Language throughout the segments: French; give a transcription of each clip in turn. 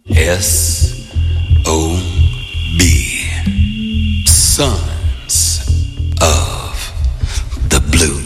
S-O-B, Sons of the Blues.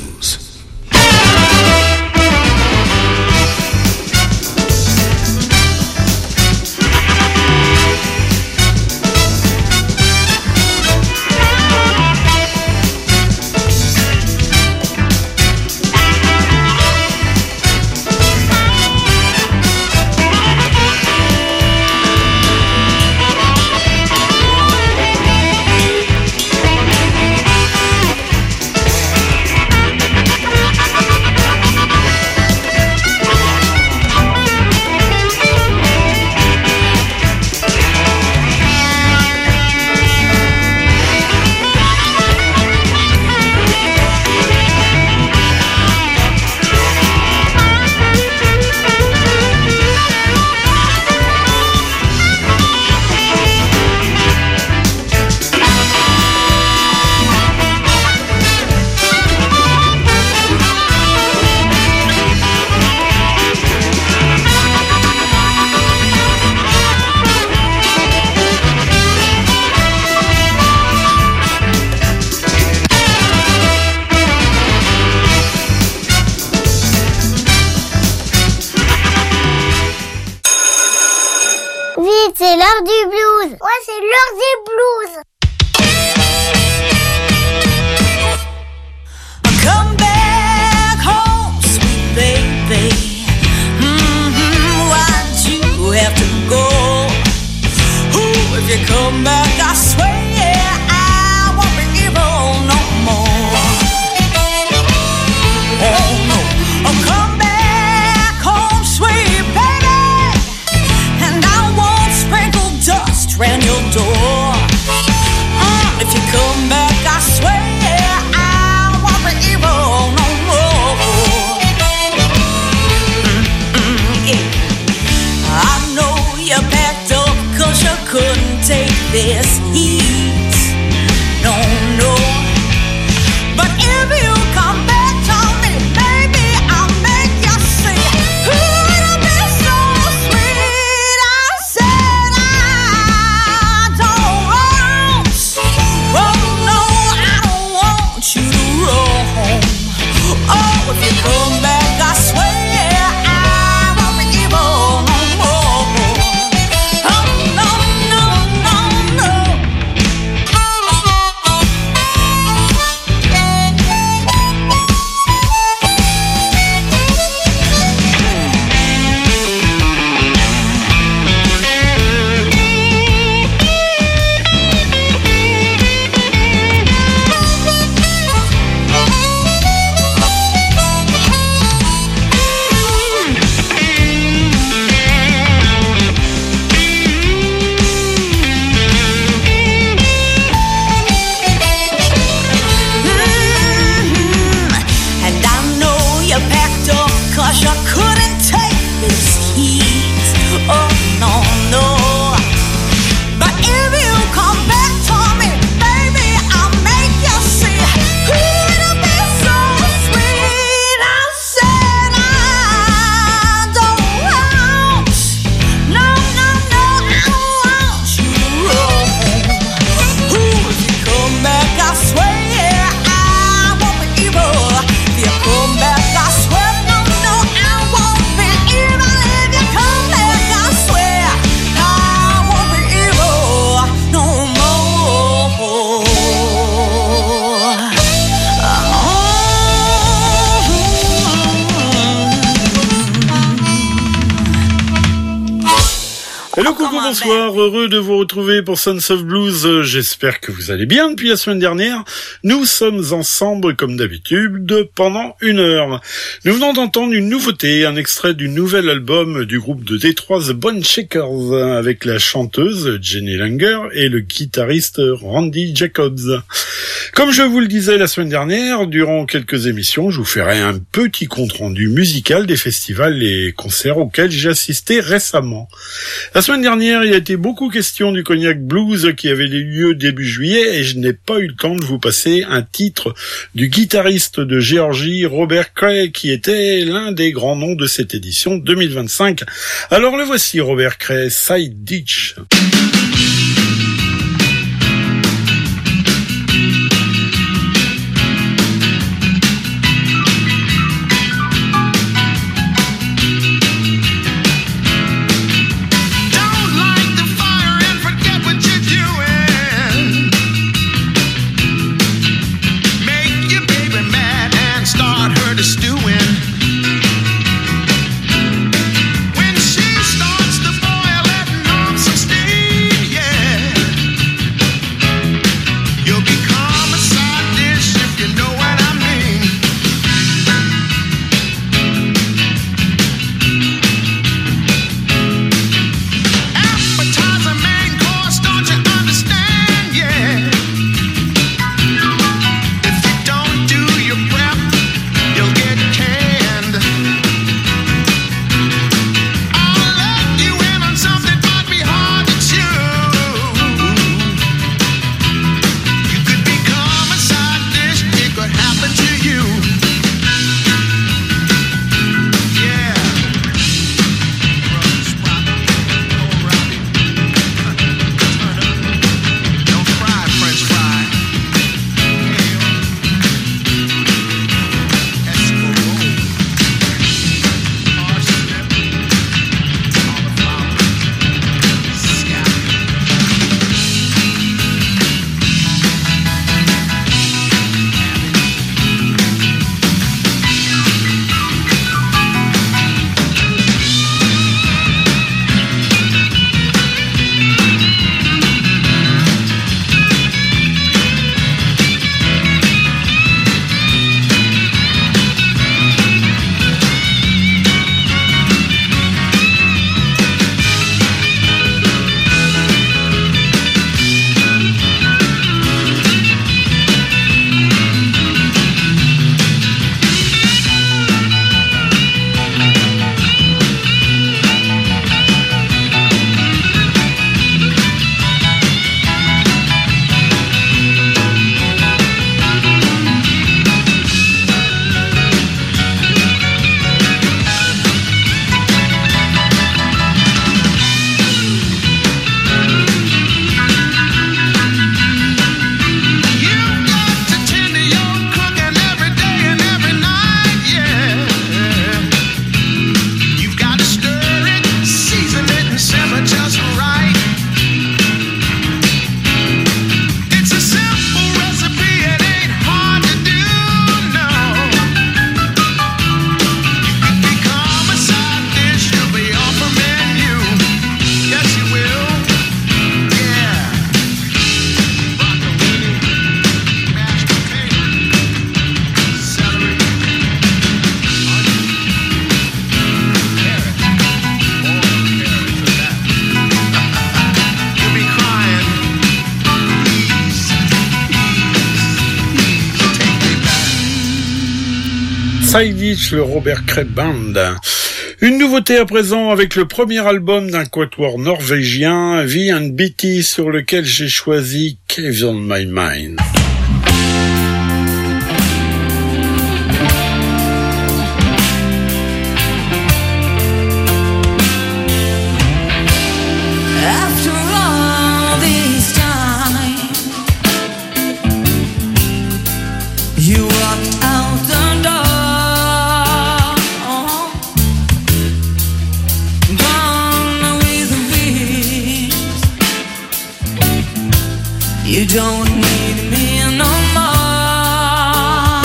C'est l'heure du blues. Ouais, c'est l'heure des blues. Come back home, sweet baby. Why'd you have to go? Ooh, if you come back, I swear I won't be evil no more. Oh no, oh come back home, sweet baby, and I won't sprinkle dust round your door. If you come back, I swear I won't be evil no more. Yeah. I know you packed up 'cause you couldn't take this heat. No, no. But if you come back to me, baby, I'll make you see. Ooh, it'll be so sweet. I said I don't want. Oh no, I don't want you to roam. Oh, if you come back, I swear I won't be evil no more. Oh no, no, no, no. And I know you packed up 'cause you couldn't take this heat. Oh no, no. But if you come back to me, baby, I'll make you see. Ooh, it'll be so sweet. I said I don't want. No, no, no, I don't want you to roam. Ooh, if you come back, I swear I won't be evil. If you come back, I swear, no, no, I won't be evil. If you come back, I swear I won't be evil no more. Hello, coucou, bonsoir, heureux de vous retrouver pour Sons of Blues. J'espère que vous allez bien depuis la semaine dernière. Nous sommes ensemble, comme d'habitude, pendant 1 heure. Nous venons d'entendre une nouveauté, un extrait du nouvel album du groupe de Détroit The Bone Shakers, avec la chanteuse Jenny Langer et le guitariste Randy Jacobs. Comme je vous le disais la semaine dernière, durant quelques émissions, je vous ferai un petit compte-rendu musical des festivals et concerts auxquels j'ai assisté récemment. La La semaine dernière, il a été beaucoup question du Cognac Blues qui avait lieu début juillet et je n'ai pas eu le temps de vous passer un titre du guitariste de Géorgie, Robert Cray, qui était l'un des grands noms de cette édition 2025. Alors le voici, Robert Cray, Side Ditch. Side Ditch, le Robert Cray Band. Une nouveauté à présent avec le premier album d'un quatuor norvégien, V&BT, sur lequel j'ai choisi Caves on My Mind. You don't need me no more.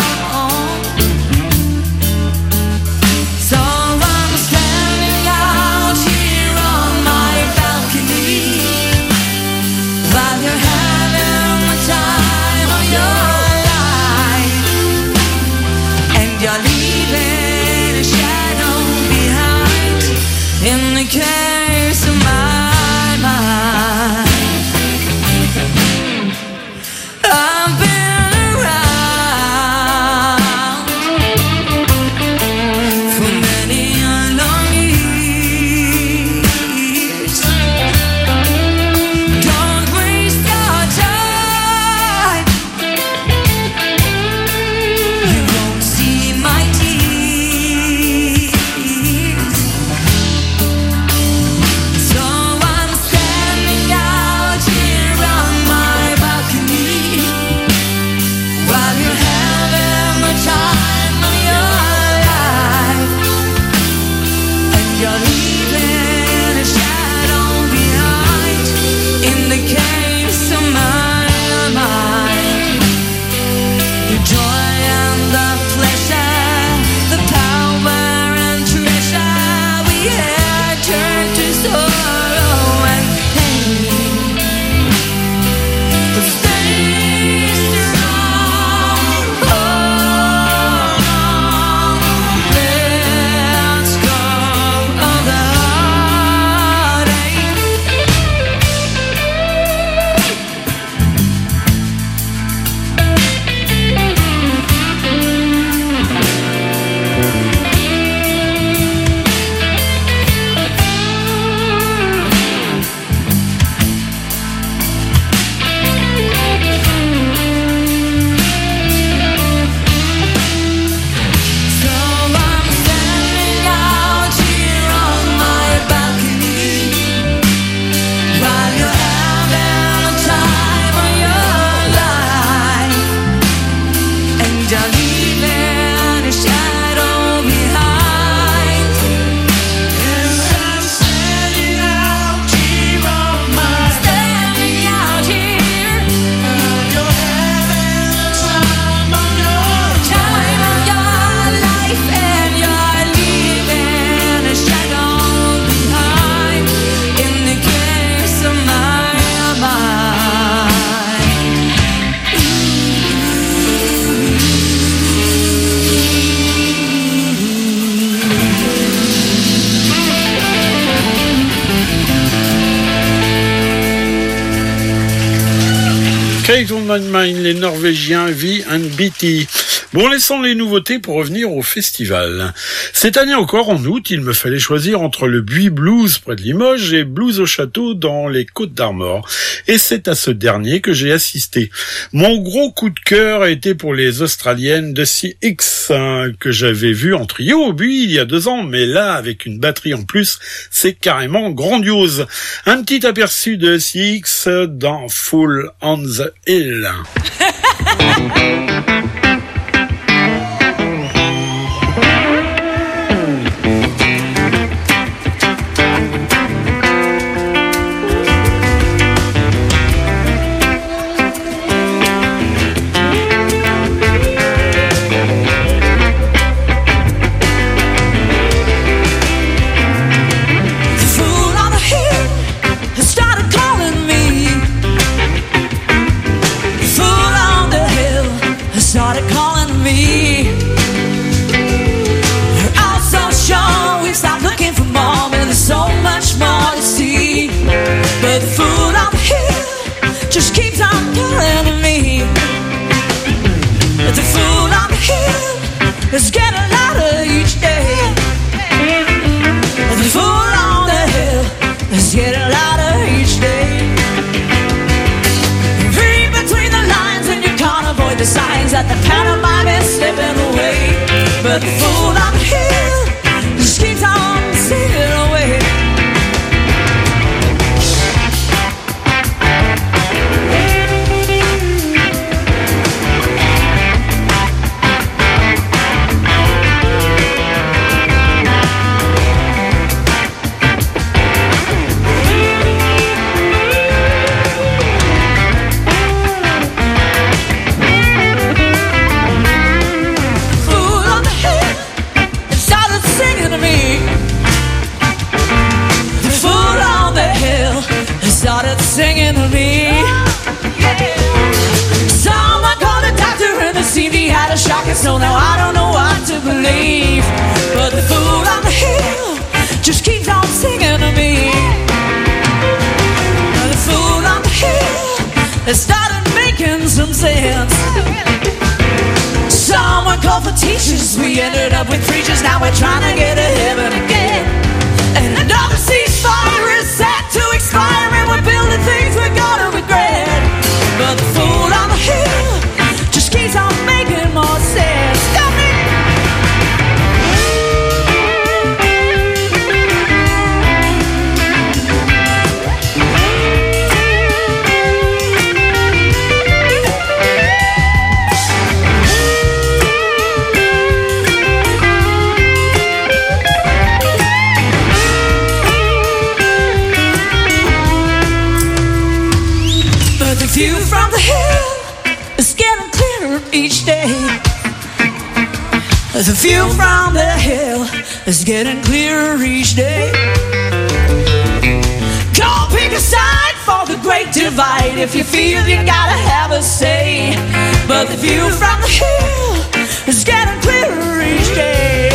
So I'm standing out here on my balcony while you're having the time of your life, and you're leaving a shadow behind in the case of my mind. I've been around for many long years. Kate on My Mind, les Norvégiens V and BT. Bon, laissons les nouveautés pour revenir au festival. Cette année encore, en août, il me fallait choisir entre le Buis Blues près de Limoges et Blues au Château dans les Côtes d'Armor. Et c'est à ce dernier que j'ai assisté. Mon gros coup de cœur a été pour les Australiennes de CX, que j'avais vu en trio au Buis il y a 2 ans, mais là, avec une batterie en plus, c'est carrément grandiose. Un petit aperçu de CX dans Full on the Hill. It's getting louder each day. The fool on the hill is getting louder each day. Read between the lines and you can't avoid the signs that the pantomime is slipping away. But the fool on the hill just keeps on singing away. Started singing to me. Someone called a doctor and it seemed he had a shock, and so now I don't know what to believe. But the fool on the hill just keeps on singing to me. The fool on the hill has started making some sense. Someone called for teachers, we ended up with preachers. Now we're trying to get to heaven again. And another ceasefire is set to expire, and we're building things we're gonna regret. But the fool on the hill just keeps on making more sense. Stop me! The view from the hill is getting clearer each day. The view from the hill is getting clearer each day. Don't pick a side for the great divide. If you feel you gotta have a say. But the view from the hill is getting clearer each day.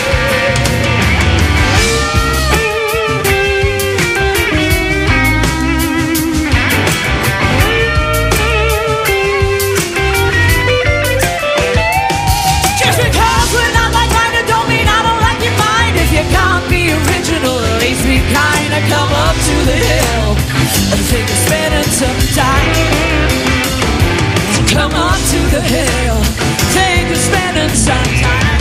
Kinda come up to the hill and think of spending some time. Come up to the hill, think of spending some time.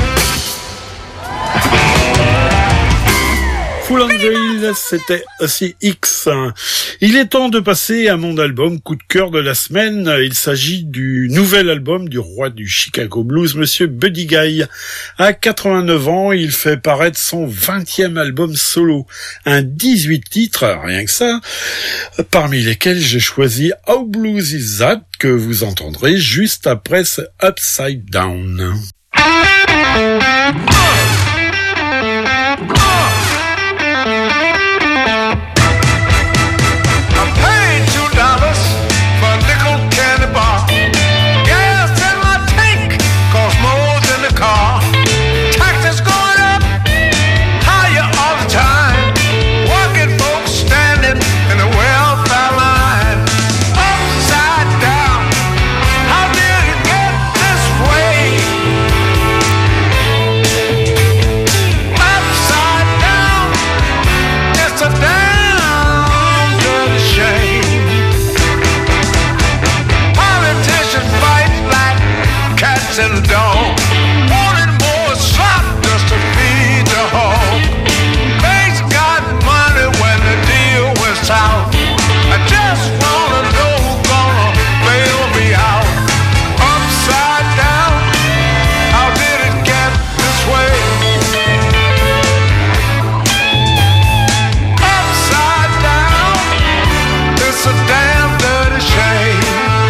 Full on the Hill, c'était aussi X. Il est temps de passer à mon album coup de cœur de la semaine. Il s'agit du nouvel album du roi du Chicago Blues, Monsieur Buddy Guy. À 89 ans, il fait paraître son 20e album solo. Un 18 titres, rien que ça, parmi lesquels j'ai choisi How Blues Is That, que vous entendrez juste après ce Upside Down. Standing in a welfare line, upside down. It's a damn dirty shame. Politicians fight like cats and dogs, wanting more slop just to feed the hog. Banks got money when the deal went south. I just wanna know who's gonna bail me out. Upside down, how did it get this way? Upside down, it's a damn dirty shame.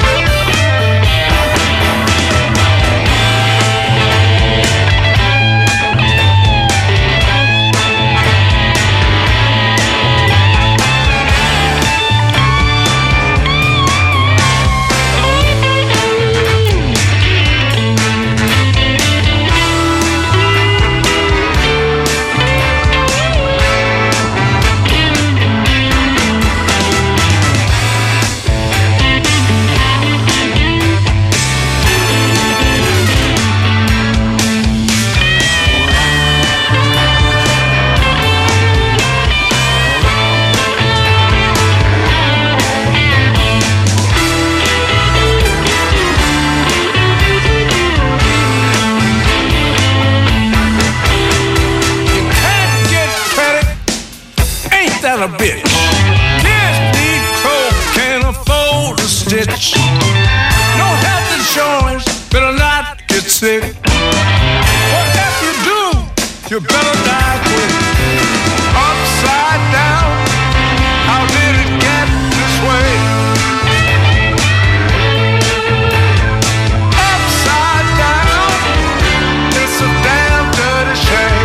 A bit. Kids need clothes, can't afford a stitch. No health insurance, better not get sick. What if you do? You better die quick. Upside down, how did it get this way? Upside down, it's a damn dirty shame.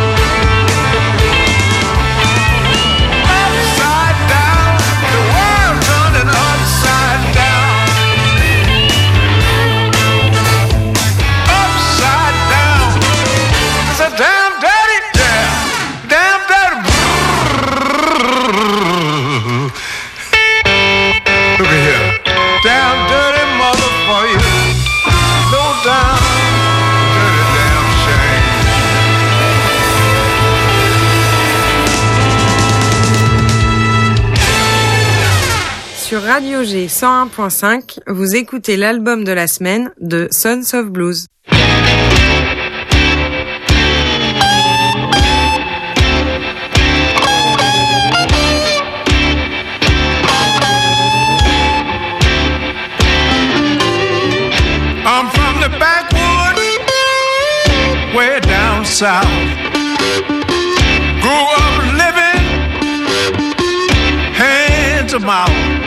Sur Radio G 101.5, vous écoutez l'album de la semaine de Sons of Blues. I'm from the backwoods, way down south. Grew up living hand to mouth.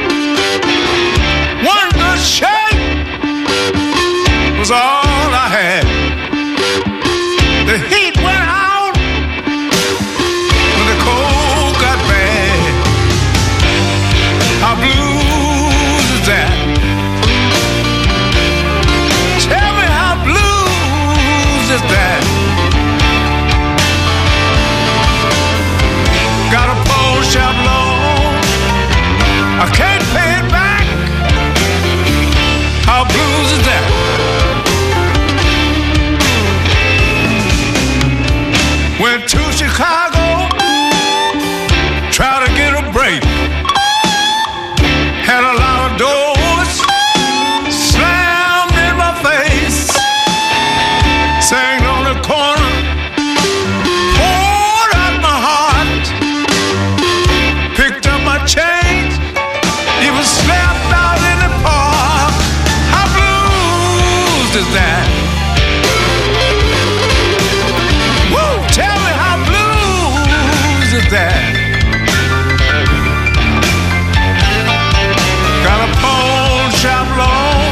One good shake was all I had. The heat went out when the cold got bad. How blues is that? Tell me how blues is that? Got a pawn shop loan, I can't pay it back. How blues is that? Went to Chicago, tried to get a break. Had a lot of doors slammed in my face. Sang on the corner, poured out my heart. Picked up my change, even slept out in the park. How blues is that? Woo! Tell me how blues is that? Got a pawn shop loan,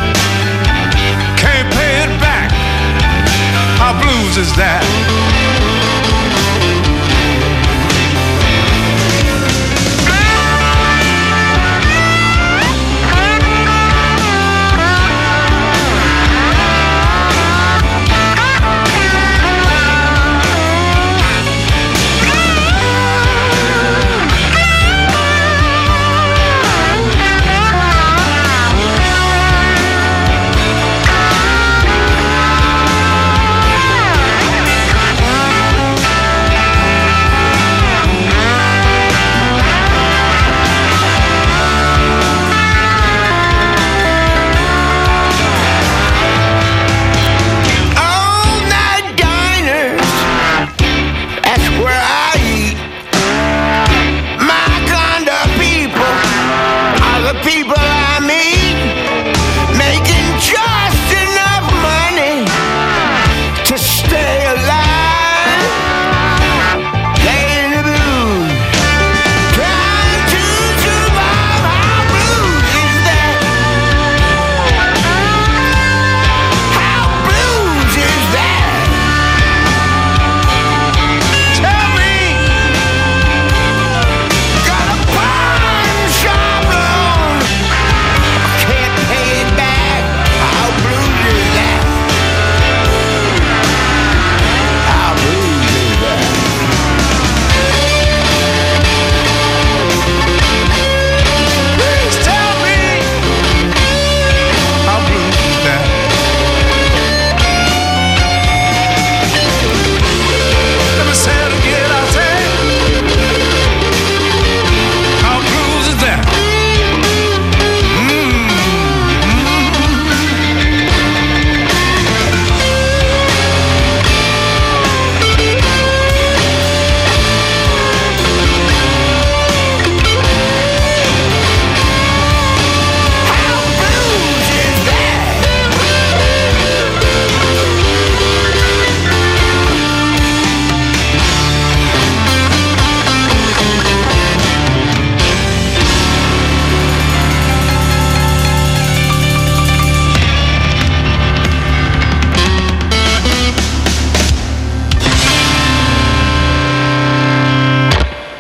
can't pay it back. How blues is that?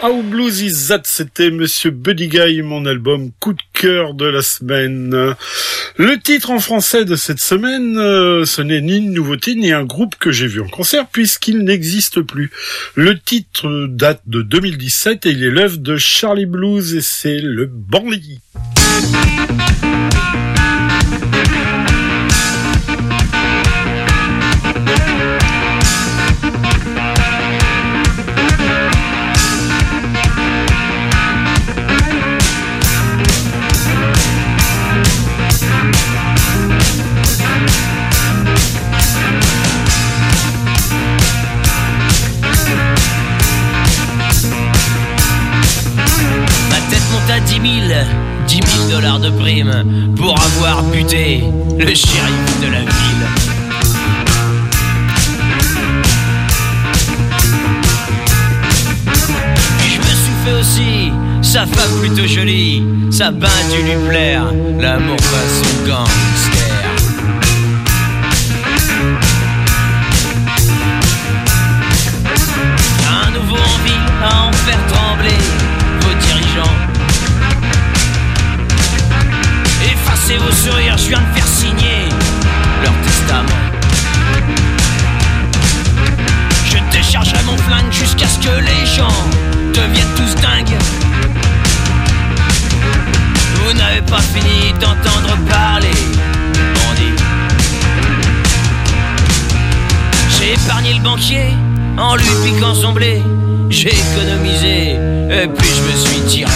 How Blues Is That, c'était Monsieur Buddy Guy, mon album coup de cœur de la semaine. Le titre en français de cette semaine, ce n'est ni une nouveauté ni un groupe que j'ai vu en concert puisqu'il n'existe plus. Le titre date de 2017 et il est l'œuvre de Charlie Blues et c'est le Bandit. À 10 000 $ de prime pour avoir buté le shérif de la ville. Je me suis fait aussi sa femme plutôt jolie, sa bain dû lui plaire, l'amour façon gangster. Un nouveau envie à en faire trembler vos dirigeants. Effacez vos sourires, je viens de faire signer leur testament. Je déchargerai mon flingue jusqu'à ce que les gens deviennent tous dingues. Vous n'avez pas fini d'entendre parler, bandit. J'ai épargné le banquier en lui piquant son blé. J'ai économisé et puis je me suis tiré.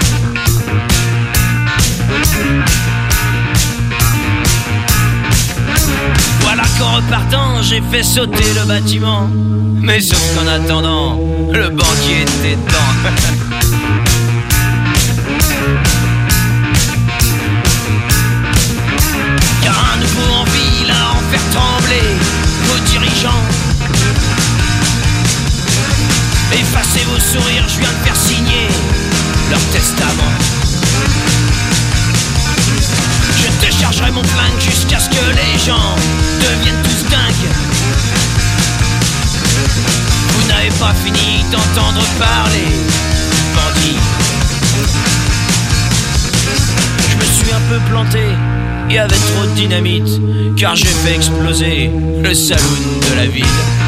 Voilà qu'en repartant, j'ai fait sauter le bâtiment. Mais sauf qu'en attendant, le banquier était dedans. Car un nouveau envie à en faire trembler vos dirigeants. Effacez vos sourires, je viens de faire signer leur testament. Je déchargerai mon flingue jusqu'à ce que les gens deviennent tous dingues. Vous n'avez pas fini d'entendre parler, bandit. Je me suis un peu planté, il y avait trop de dynamite, car j'ai fait exploser le saloon de la ville.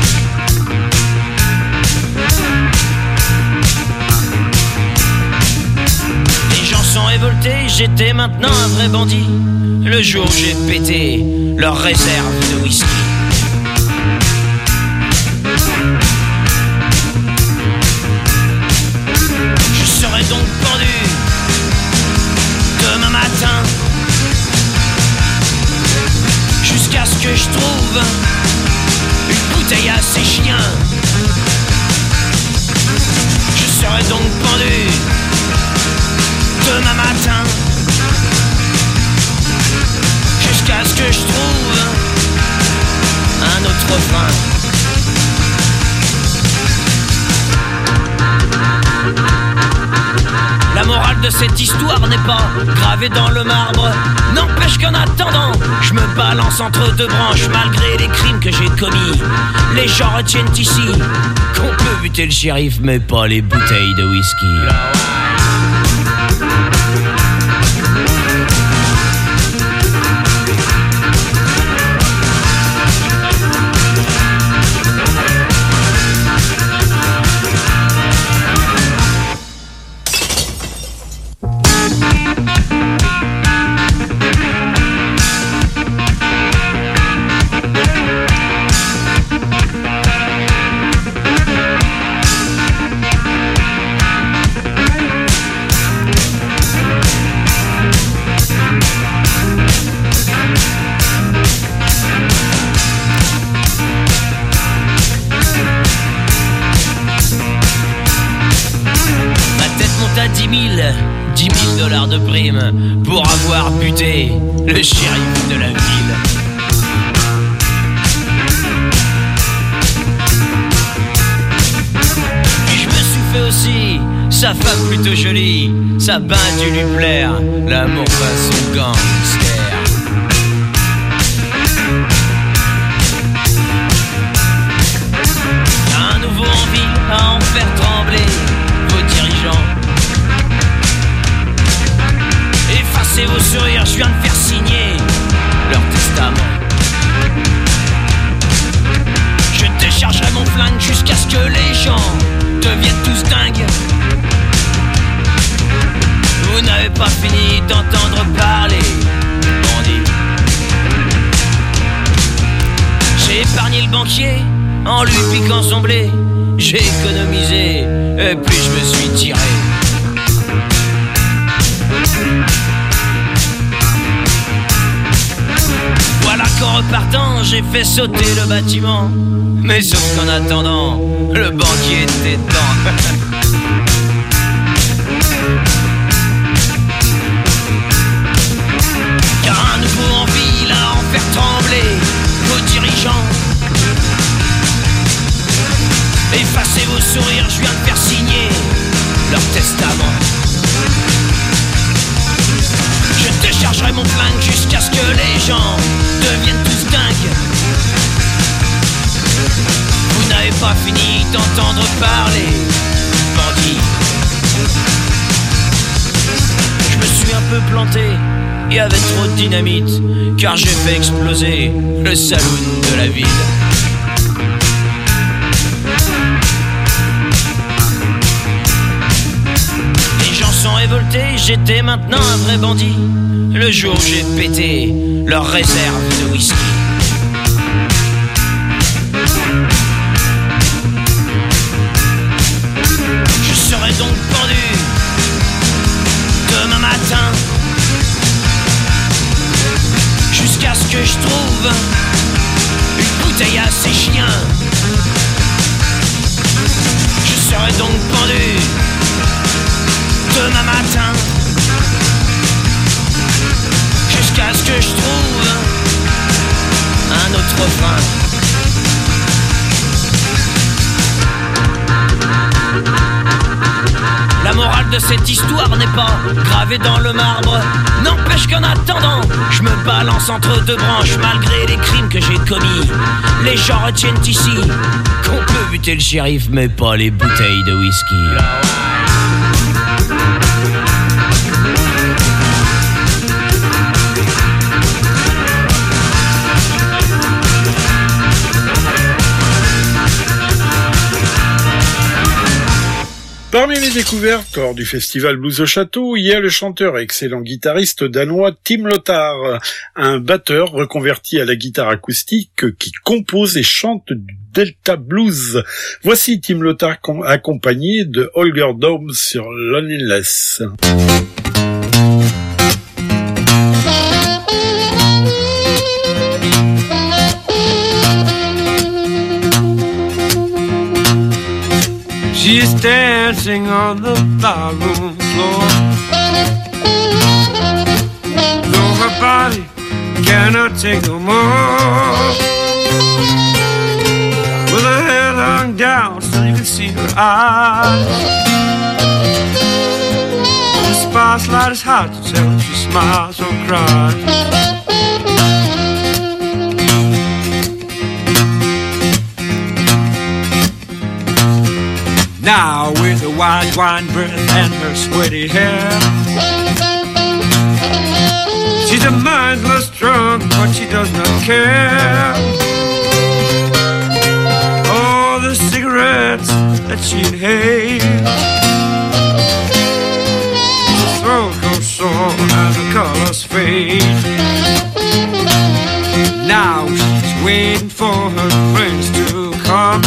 Révolté, j'étais maintenant un vrai bandit. Le jour où j'ai pété leur réserve de whisky. Je serai donc pendu demain matin jusqu'à ce que je trouve une bouteille à ces chiens. Je serai donc pendu demain matin jusqu'à ce que je trouve un autre frein. La morale de cette histoire n'est pas gravée dans le marbre. N'empêche qu'en attendant, je me balance entre deux branches. Malgré les crimes que j'ai commis, les gens retiennent ici qu'on peut buter le shérif mais pas les bouteilles de whisky. $10 de prime pour avoir buté le shérif de la ville. Puis je me suis fait aussi sa femme plutôt jolie, sa bain dû lui plaire, l'amour façon gangster. Un nouveau envie à en faire trembler vos dirigeants. d'entendre parler bandit. J'ai épargné le banquier en lui piquant son blé. J'ai économisé et puis je me suis tiré. Voilà qu'en repartant, j'ai fait sauter le bâtiment. Mais sauf qu'en attendant, le banquier était dedans. Car un nouveau en ville à en faire trembler vos dirigeants. Effacez vos sourires, je viens de faire signer leur testament. Je déchargerai mon flingue jusqu'à ce que les gens deviennent tous dingues. Vous n'avez pas fini d'entendre parler, bandit. Je me suis un peu planté, il y avait trop de dynamite, car j'ai fait exploser le saloon de la ville. Les gens sont révoltés, j'étais maintenant un vrai bandit. Le jour où j'ai pété leur réserve de whisky. Je serai donc pendu demain matin, jusqu'à ce que je trouve une bouteille à ces chiens. Je serai donc pendu demain matin, jusqu'à ce que je trouve un autre fin. La morale de cette histoire n'est pas gravée dans le marbre. N'empêche qu'en attendant, je me balance entre deux branches. Malgré les crimes que j'ai commis, les gens retiennent ici qu'on peut buter le shérif, mais pas les bouteilles de whisky. Parmi les découvertes lors du festival Blues au Château, il y a le chanteur et excellent guitariste danois Tim Lothar, un batteur reconverti à la guitare acoustique qui compose et chante du Delta Blues. Voici Tim Lothar accompagné de Holger Dome sur Loneliness. She's dancing on the barroom floor, though her body cannot take no more. With her head hung down, still you can see her eyes. The spotlight is hard to tell if she smiles or cries. Now with her white wine breath and her sweaty hair, she's a mindless drunk, but she does not care. All the cigarettes that she inhaled, her throat goes sore and her colors fade. Now she's waiting for her friends to come,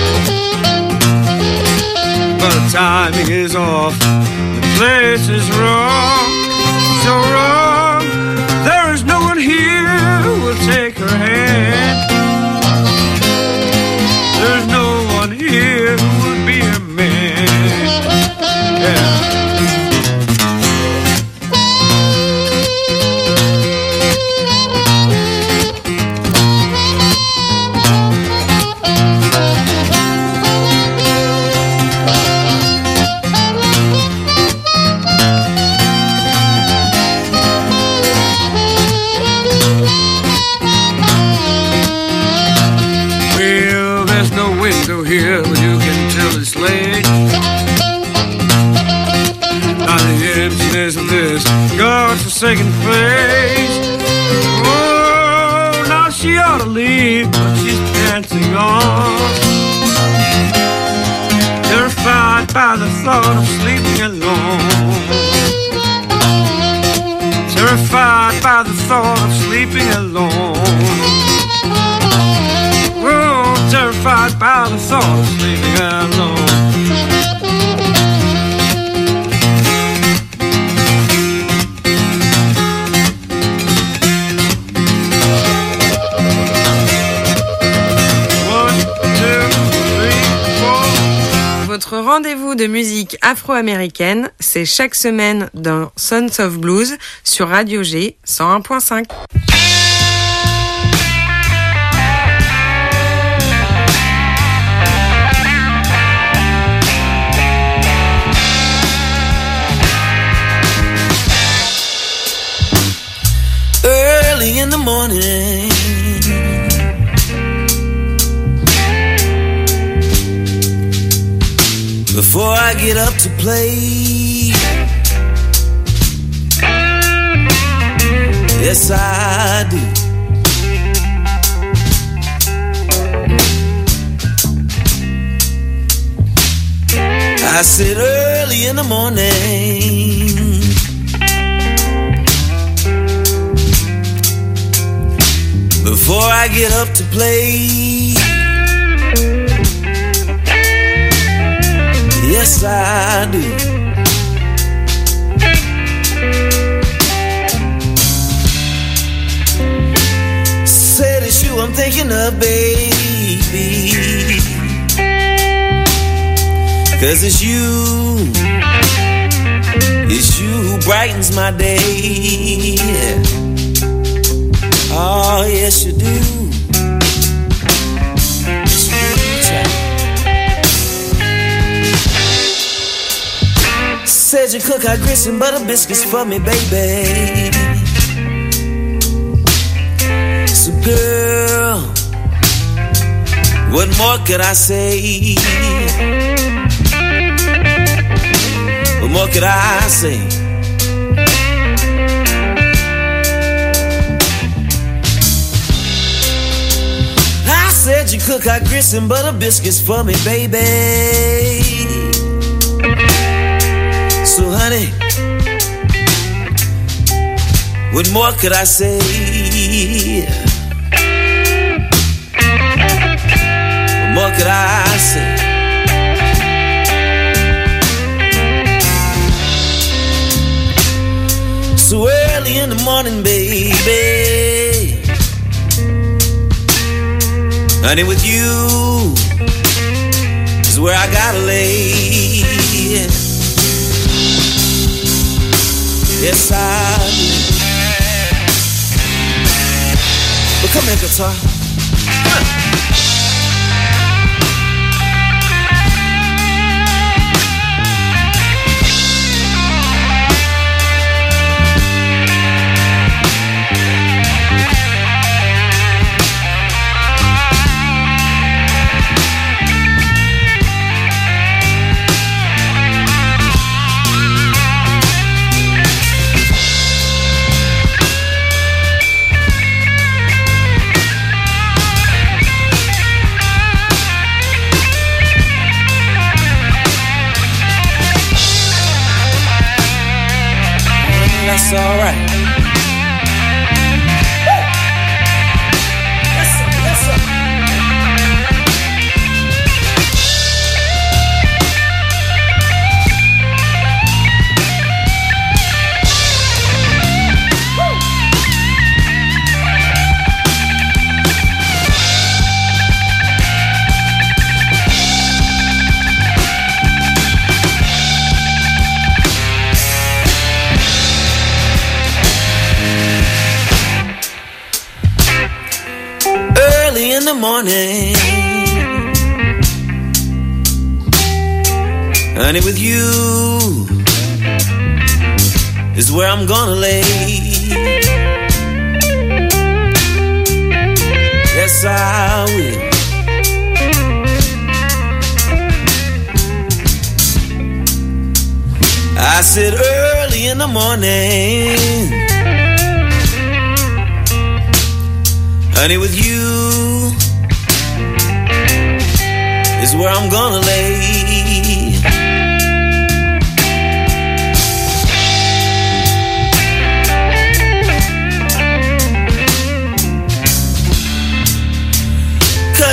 but the timing is off, the place is wrong, so wrong. There is no one here who will take her hand. There's no one here who would be her man. Yeah. Here, but you can tell it's late. Now the emptiness of this God-forsaken place. Oh, now she ought to leave, but she's dancing on, terrified by the thought of sleeping alone. sleeping alone. Oh, terrified by the thought of sleeping alone. Votre rendez-vous de musique afro-américaine, c'est chaque semaine dans Sons of Blues sur Radio G 101.5. Early in the morning, before I get up to play, yes I do. I sit early in the morning, before I get up to play. Yes, I do. Said it's you I'm thinking of, baby, 'cause it's you who brightens my day. Oh, yes, you do. Said you cook hot grits and butter biscuits for me, baby. So girl, what more could I say? What more could I say? I said you cook hot grits and butter biscuits for me, baby. So honey, what more could I say? What more could I say? So early in the morning, baby, honey, with you is where I gotta lay. Yes, I do. But come here, guitar. That's all right. Yes, sir. Yes, sir. In the morning, honey, with you is where I'm gonna lay. Yes, I will. I sit early in the morning, honey, with you is where I'm gonna lay.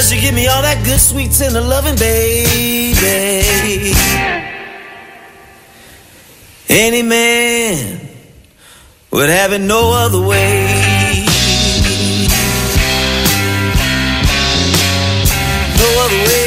Cause you give me all that good, sweet, tender loving, baby. Any man would have it no other way. No other way.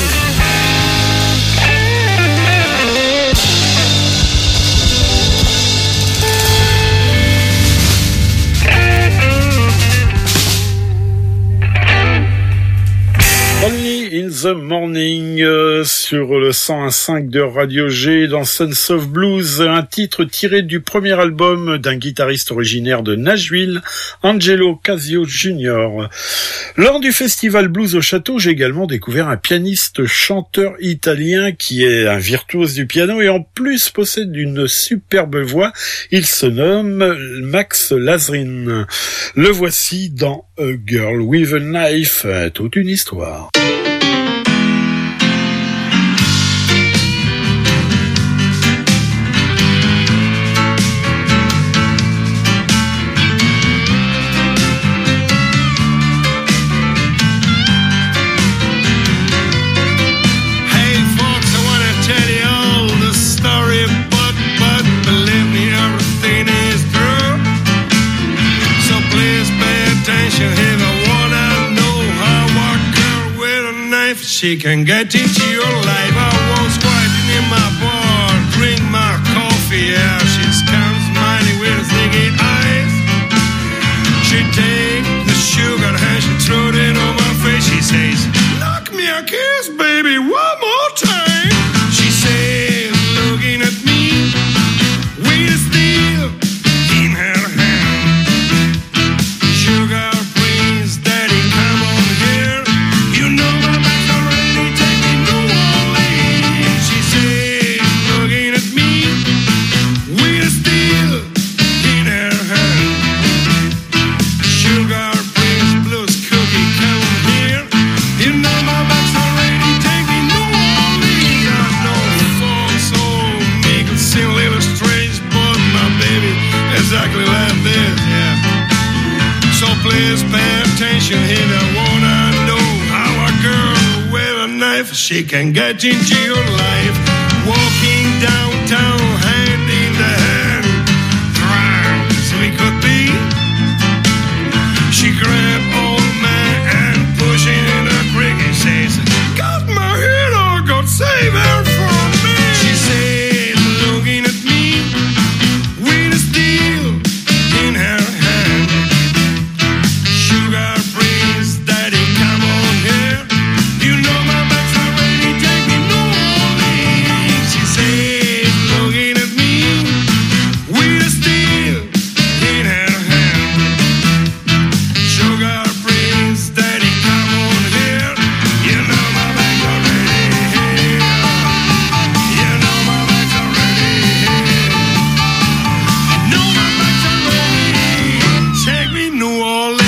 Only in the Morning sur le 101.5 de Radio G dans Sons of Blues, un titre tiré du premier album d'un guitariste originaire de Nashville, Angelo Casio Jr. Lors du festival Blues au Château, j'ai également découvert un pianiste chanteur italien qui est un virtuose du piano et en plus possède une superbe voix. Il se nomme Max Lazrin. Le voici dans A Girl with a Knife, toute une histoire. She can get into your life. I was quiet in my bar, drink my coffee. Yeah, she comes smiling with slinky eyes. She take the sugar and she throw it on my face. She says, "Knock me a kiss, baby, one more time." She says, looking at me with a steel in her hand. Sugar Prince, daddy, come on here. You know my exactly like this, yeah. So please pay attention here. I wanna know how a girl with a knife, she can get into your life. Walking downtown, hand in the hand, drowned as we could be. She grabbed old man and pushing in the creek. He says, "Got my head on, God save her from me." She said, looking at me with a steel in her hand. Sugar Prince, daddy, come on here. You know my back's already take me New Orleans. She said, looking at me with a steel in her hand. Sugar Prince, daddy, come on here. You know my back's already here. You know my back's already here. You know my back's already. Take me New Orleans.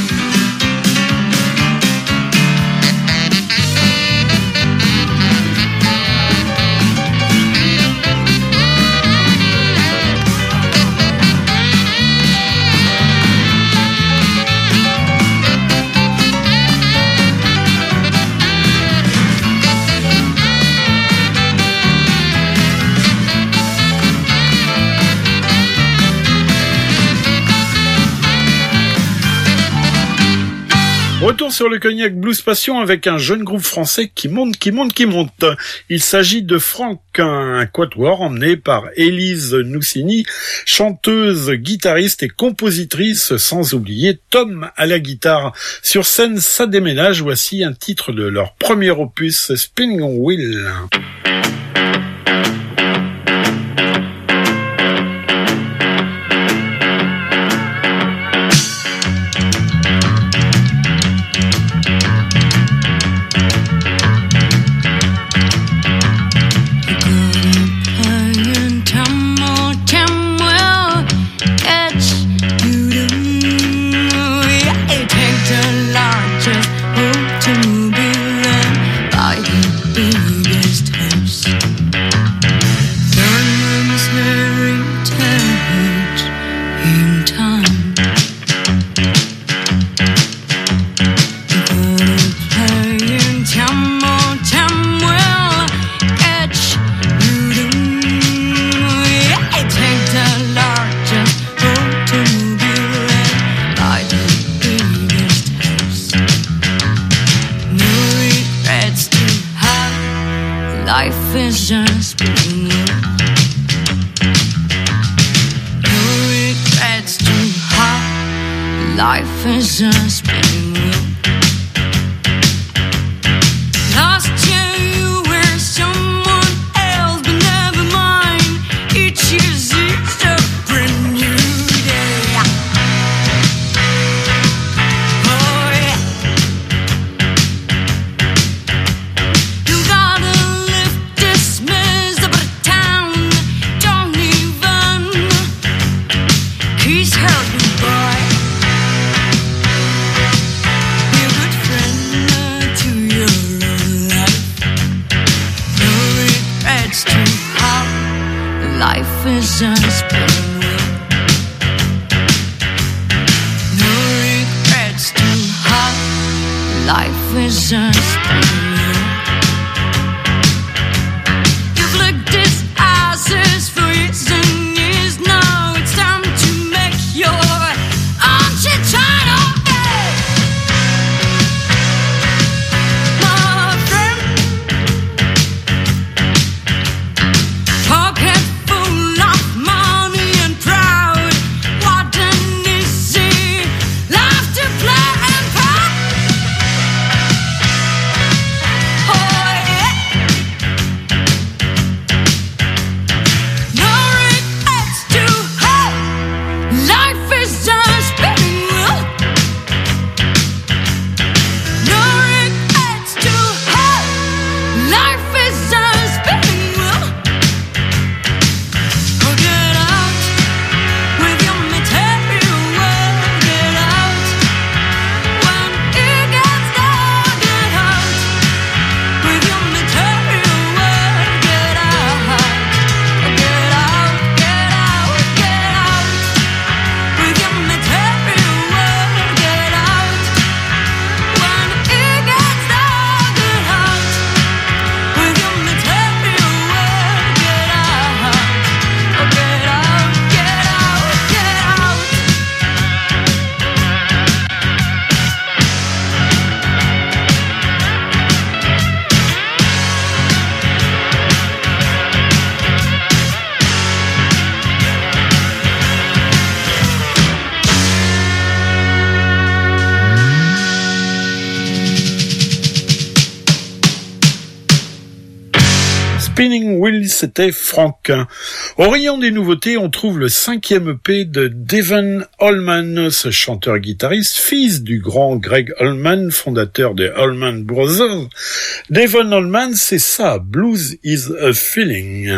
Retour sur le Cognac Blues Passion avec un jeune groupe français qui monte. Il s'agit de Franck, un quatuor emmené par Élise Noussini, chanteuse, guitariste et compositrice, sans oublier Tom à la guitare. Sur scène, ça déménage. Voici un titre de leur premier opus, Spinning Wheel. Automobile and buy the biggest house. life is a spinning wheel. Last year you were someone else, but never mind. Each year's it's a brand new day. Oh yeah. You gotta live this mess up a town. Don't even kiss her goodbye. Be a good friend to your own life. No regrets to have. Life is a spinning wheel. No regrets to have. Life is a spinning wheel. You've looked these asses for years and years. Now it's time to make your own shit shine. Okay, my friend. Pocket full of money and proud. What an easy life to play and pound. Oh yeah. No regrets to have. Life is a spinning wheel. No regrets to have. Life is a spinning wheel. Oh, get out with your material world. Get out when it gets dark. Get out with your material world. Get out. Get out. Get out. Get out with your material world. Get out when it gets dark. Get out with your material world. Get out. Oh, get out. Get out. Get out. Spinning Wheel, c'était Franck. Au rayon des nouveautés, on trouve le 5e EP de Devon Allman, ce chanteur-guitariste, fils du grand Greg Allman, fondateur des Allman Brothers. Devon Allman, c'est ça, Blues is a Feeling.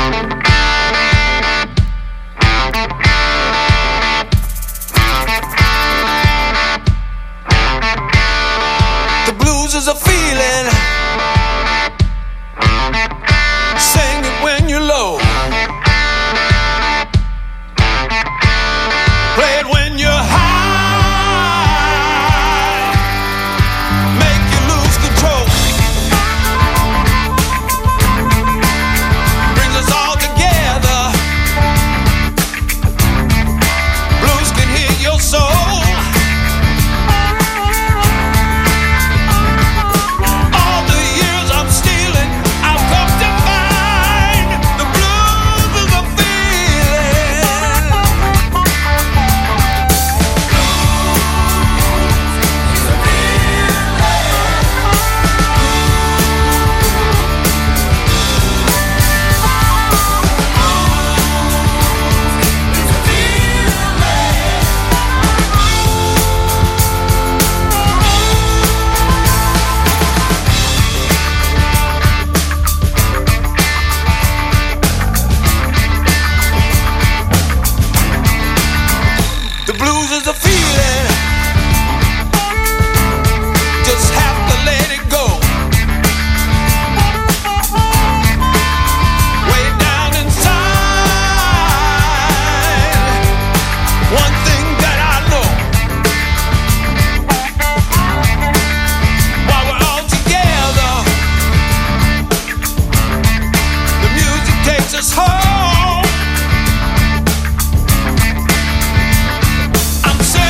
The blues is a feeling. Sing it when you're low. Play it when you're high. Make you lose control. Brings us all together. Blues can heal your soul. All the years I'm stealing, I've come to find the blues is a feeling. The blues is a feeling. Just have to let it go. Way down inside. One thing that I know. While we're all together, the music takes us home. I'm saying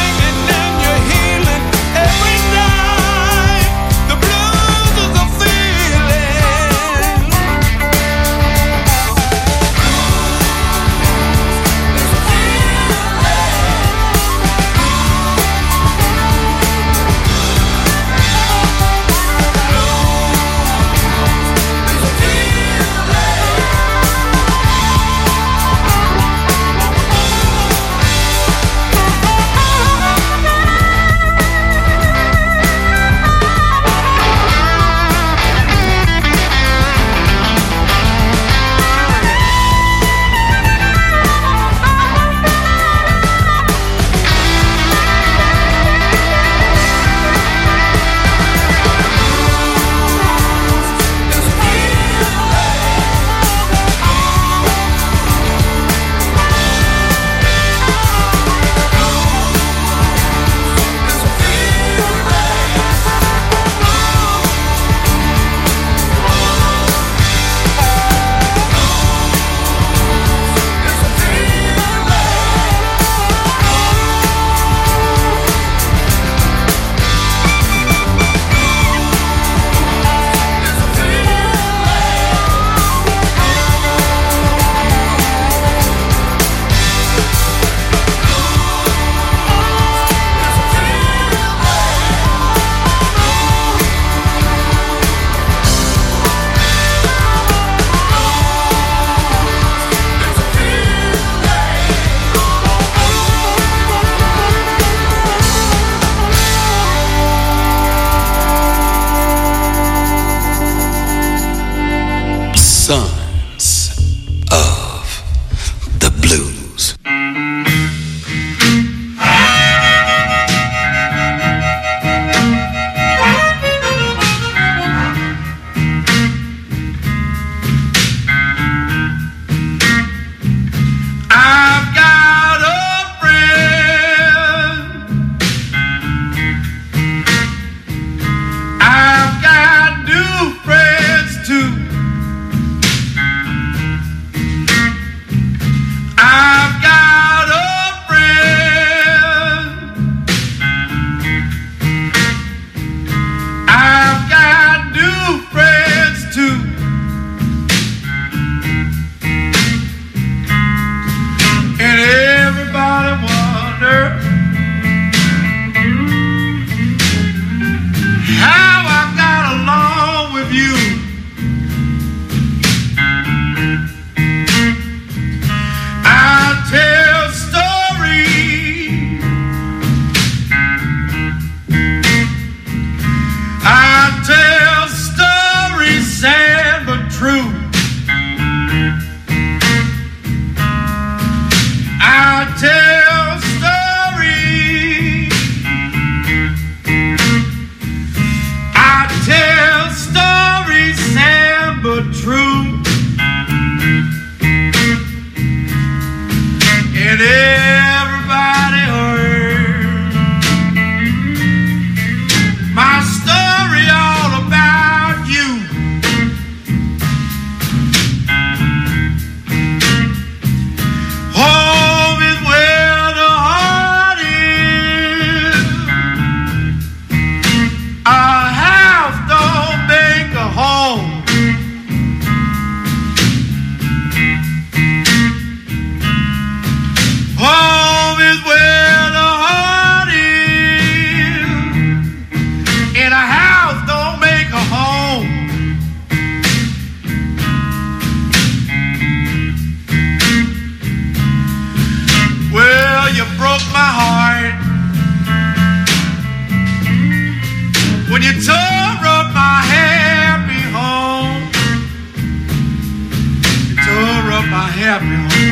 when you tore up my happy home. You tore up my happy home.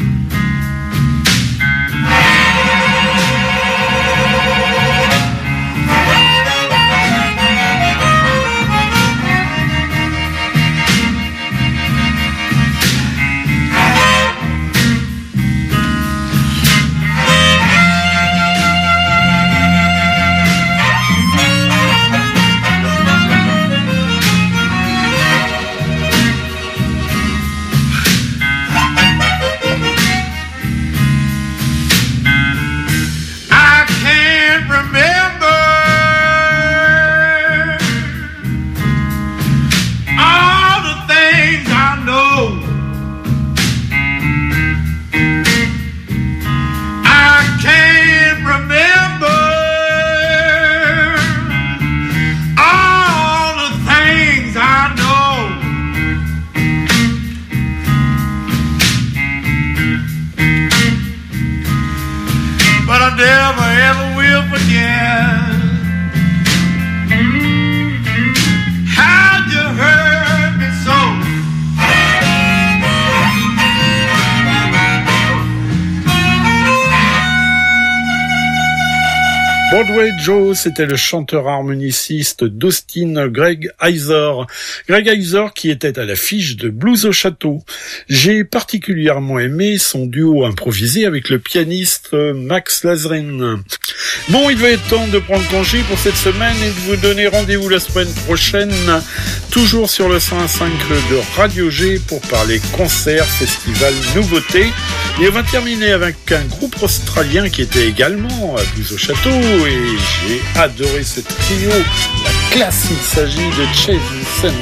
Broadway Joe, c'était le chanteur harmoniciste d'Austin, Greg Heiser. Greg Heiser qui était à l'affiche de Blues au Château. J'ai particulièrement aimé son duo improvisé avec le pianiste Max Lazarin. Bon, il va être temps de prendre congé pour cette semaine et de vous donner rendez-vous la semaine prochaine, toujours sur le 105 de Radio G pour parler concerts, festivals, nouveautés. Et on va terminer avec un groupe australien qui était également à Blues au Château et j'ai adoré ce trio. La classe, il s'agit de Chase Wilson.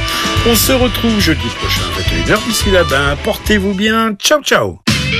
On se retrouve jeudi prochain à 21h. D'ici là, portez-vous bien. Ciao, ciao.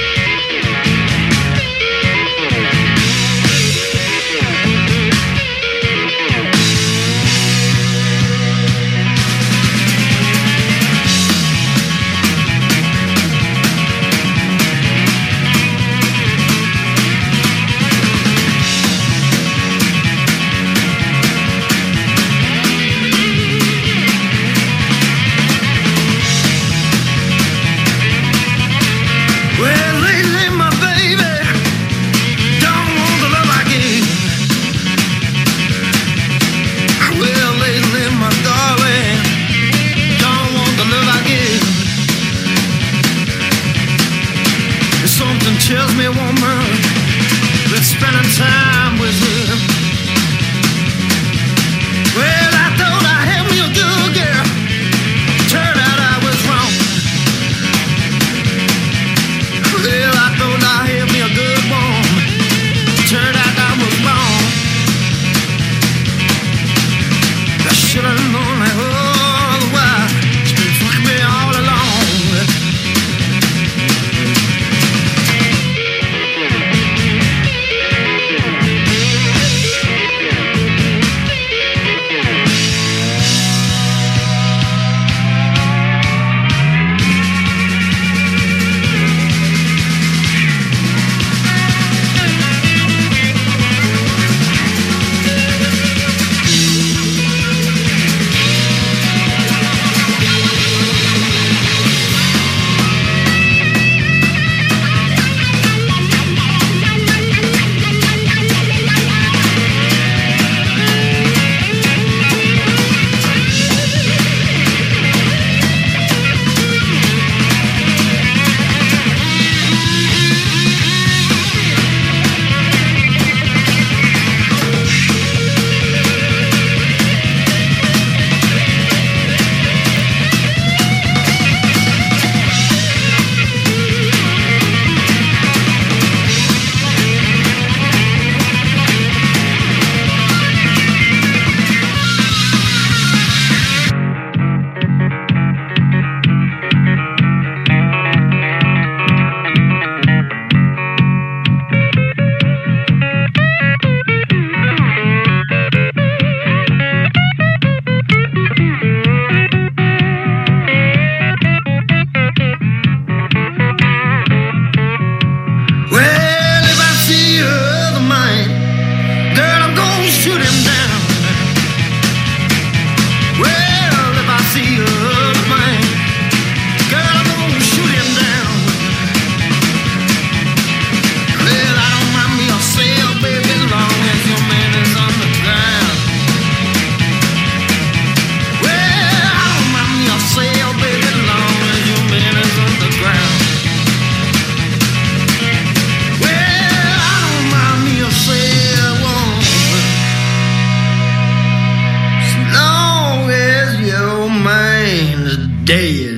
Tells me, woman, that spending time with you. Well, I thought I had me a good girl. Turned out I was wrong. Well, I thought I had me a good woman. Turned out I was wrong. I should have known that all the while. She's been fucking me all along. day